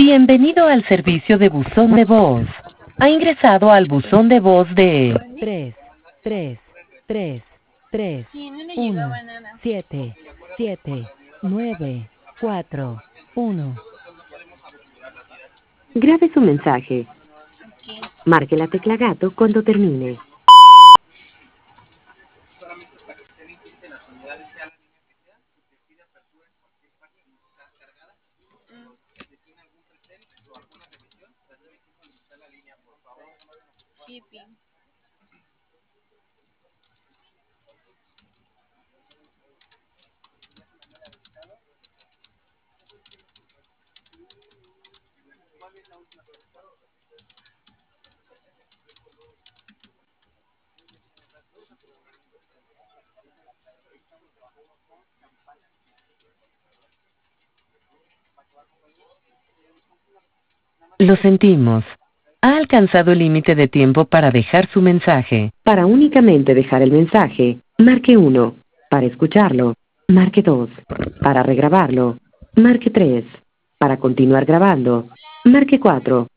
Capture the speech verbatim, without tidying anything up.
Bienvenido al servicio de buzón de voz. Ha ingresado al buzón de voz de tres, tres, tres, tres, uno, siete, siete, nueve, cuatro, uno. Grabe su mensaje. Marque la tecla gato cuando termine. Shipping. Lo sentimos. Ha alcanzado el límite de tiempo para dejar su mensaje. Para únicamente dejar el mensaje, marque uno. Para escucharlo, marque dos. Para regrabarlo, marque tres. Para continuar grabando, marque cuatro.